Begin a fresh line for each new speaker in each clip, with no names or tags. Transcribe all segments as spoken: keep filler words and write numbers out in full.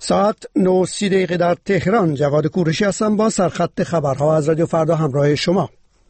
ساعت نه و سی دقیقه در تهران. جواد کوروشی هستم با سرخط خبرها از رادیو فردا همراه شما.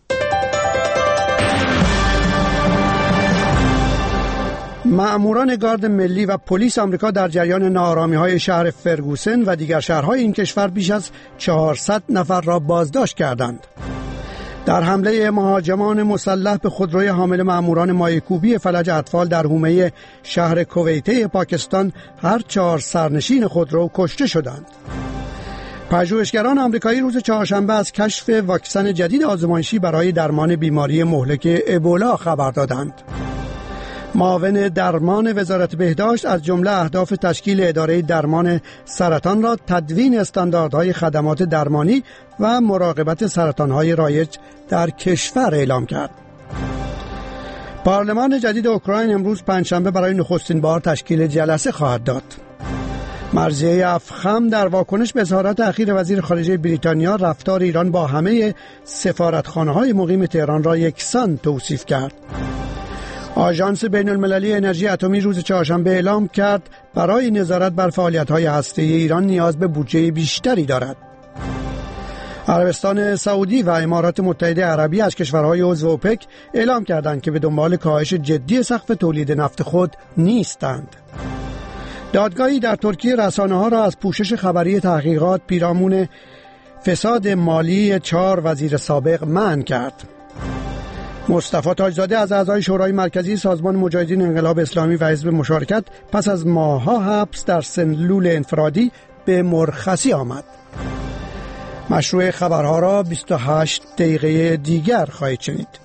مأموران گارد ملی و پلیس آمریکا در جریان ناآرامی‌های شهر فرگوسن و دیگر شهرهای این کشور بیش از چهارصد نفر را بازداشت کردند. در حمله مهاجمان مسلح به خودروی حامل مأموران مایه‌کوبی فلج اطفال در حومه شهر کویته پاکستان هر چهار سرنشین خودرو کشته شدند. پژوهشگران آمریکایی روز چهارشنبه از کشف واکسن جدید آزمایشی برای درمان بیماری مهلک ابولا خبر دادند. معاون درمان وزارت بهداشت از جمله اهداف تشکیل اداره درمان سرطان را تدوین استانداردهای خدمات درمانی و مراقبت سرطانهای رایج در کشور اعلام کرد. پارلمان جدید اوکراین امروز پنجشنبه برای نخستین بار تشکیل جلسه خواهد داد. مرضیه افخم در واکنش به اظهارات اخیر وزیر خارجه بریتانیا رفتار ایران با همه سفارتخانه‌های مقیم تهران را یکسان توصیف کرد. آژانس بین المللی انرژی اتمی روز چهارشنبه اعلام کرد برای نظارت بر فعالیت‌های هسته‌ای ایران نیاز به بودجه بیشتری دارد. عربستان سعودی و امارات متحده عربی از کشورهای عضو اوپک اعلام کردند که به دنبال کاهش جدی سقف تولید نفت خود نیستند. دادگاهی در ترکیه رسانه‌ها را از پوشش خبری تحقیقات پیرامون فساد مالی چهار وزیر سابق منع کرد. مصطفی تاجزاده از اعضای شورای مرکزی سازمان مجاهدین انقلاب اسلامی و حزب مشارکت پس از ماه‌ها حبس در سلول انفرادی به مرخصی آمد. مشروع خبرها را بیست و هشت دقیقه دیگر خواهید شنید.